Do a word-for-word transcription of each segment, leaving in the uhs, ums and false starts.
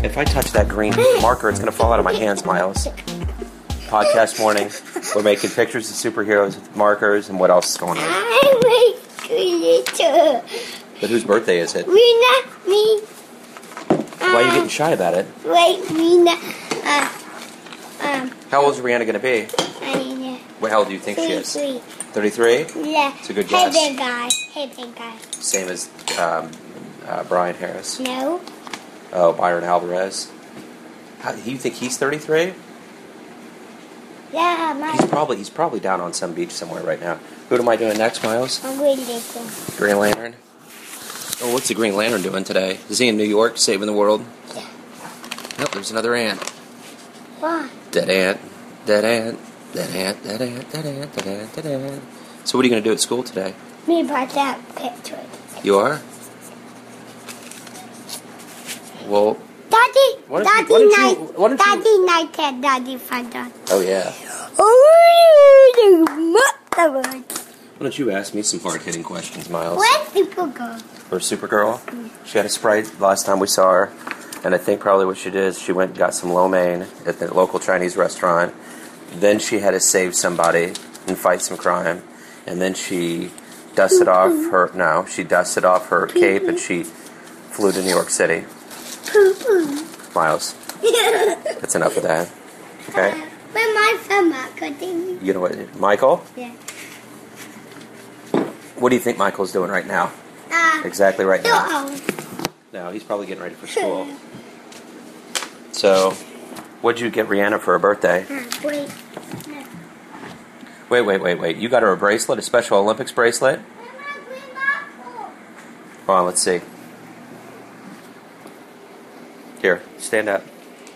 if I touch that green marker, it's going to fall out of my hands, Miles. Podcast morning. We're making pictures of superheroes with markers, and what else is going on? I make glitter. But whose birthday is it? Rena, me. Why are you getting shy about it? Wait, Rena. Uh, um. How old is Rihanna going to be? I don't know. What, how old do you think she is? Three. thirty-three? Yeah. It's a good guess. Hey, big guy. Hey, big guy. Same as um, uh, Brian Harris. No. Oh, Byron Alvarez. How, you think he's thirty-three? Yeah, my. He's probably he's probably down on some beach somewhere right now. Who am I doing next, Miles? I'm really little. Green Lantern. Oh, what's the Green Lantern doing today? Is he in New York saving the world? Yeah. Nope, there's another ant. What? Dead ant. Dead ant. Dead ant. Dead ant. Dead ant. Dead ant. Dead ant. So what are you going to do at school today? Me brought that picture. You are? Well, Daddy, Why don't you- Daddy why don't you- night, why don't you- Daddy night, that Daddy father. oh yeah. Oh, the mother. Why don't you ask me some hard-hitting questions, Miles? Where's Supergirl? For Supergirl? She had a Sprite last time we saw her, and I think probably what she did is she went and got some lo mein at the local Chinese restaurant. Then she had to save somebody and fight some crime, and then she dusted off her, no, she dusted off her cape and she flew to New York City. Poo-poo. Miles, that's enough of that. Okay? Uh, where my phone marketing? You know what, Michael? Yeah. What do you think Michael's doing right now? Uh, Exactly right now. oh. No, he's probably getting ready for school. So, what'd you get Rihanna for her birthday? Uh, wait. No. Wait, wait, wait, wait. You got her a bracelet, a Special Olympics bracelet? Hold on, let's see. Here, stand up.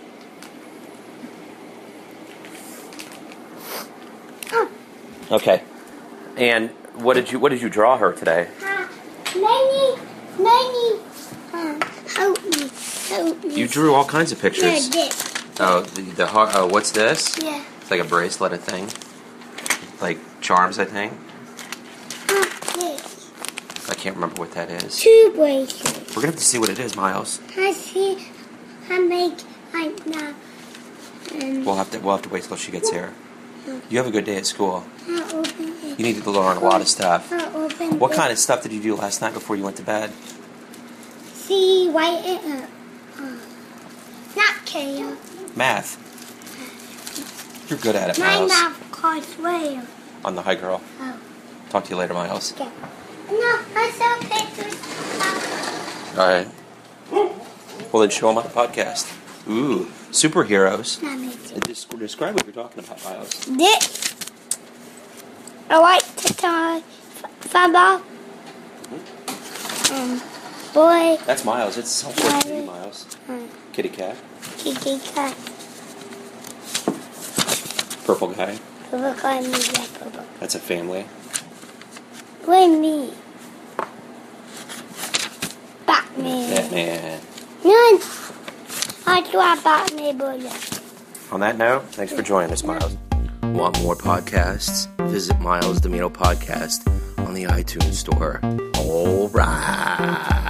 Oh. Okay. And what did you what did you draw her today? Uh, Nanny, Nanny, uh, help me, help me. You drew all kinds of Yeah, pictures. this. Oh, the, the heart. Oh, what's this? Yeah. It's like a bracelet, I think. Like charms, I think. Uh, this. I can't remember what that is. Two bracelets. We're gonna have to see what it is, Miles. I see. I make right now. Um, We'll have to we'll have to wait till she gets here. You have a good day at school. I open it. You need to learn a lot of stuff. I open What it. kind of stuff did you do last night before you went to bed? See, white it up. Uh, not Kale. Math. You're good at it, My Miles. mouth calls whale. I'm the high girl. Oh, Talk to you later, Miles. okay. No, I saw pictures. All right. Well, then show them on the podcast. Ooh, superheroes. Not me too. Des- Describe what you're talking about, Miles. This. I like to tie football. Um, boy. That's Miles. It's South Park City, Miles. Um, Kitty cat. Kitty cat. Purple guy. Look at me like purple. That's a family. With me. Batman. Batman. None. I draw Batman bullet. On that note, thanks for joining us, Miles. Want more podcasts? Visit Miles Domino Podcast on the iTunes Store. All right.